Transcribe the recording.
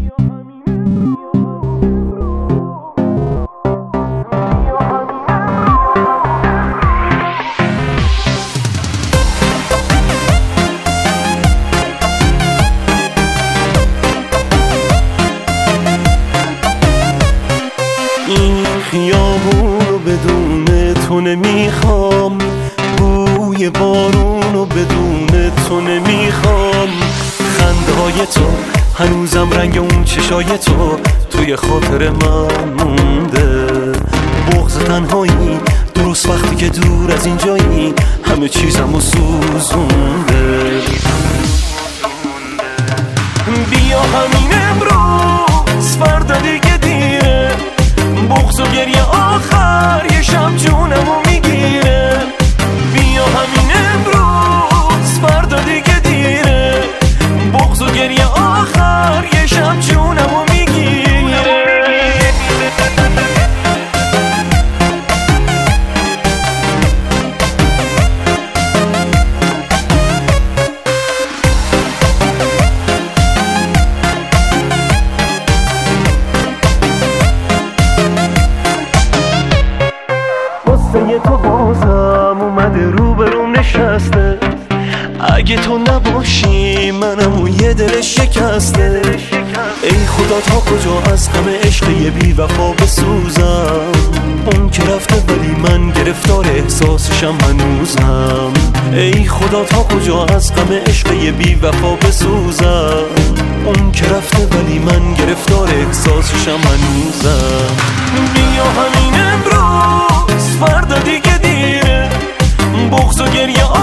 این خیابونو بدون تو نمیخوام، بوی بارونو بدون تو نمیخوام، خنده های تو هنوزم رنگ اون چشای تو توی خاطر من مونده. بغض تنهایی درست وقتی که دور از اینجایی همه چیزمو سوزونده. بیا همین امروز فردا دیگه دیره، بغض و گریه آخر یه شب جونمو میگیره. بیا همین امروز فردا دیگه دیره، بغض و گریه آخر یه شب جونمو میگیره. واسه تو بازم اومده روبروم نشسته، اگه تو نباشی منم اون یه دل شکسته. ای خدا تا کجا از همه عشق یه بی وفا بسوزم، اون که رفته ولی من گرفتار احساسشم هنوزم. ای خدا تا کجا از همه عشق یه بی وفا بسوزم، اون که رفته ولی من گرفتار احساسشم هنوزم. بیا همین امروز فردا دیگه دیره، بغض و گریه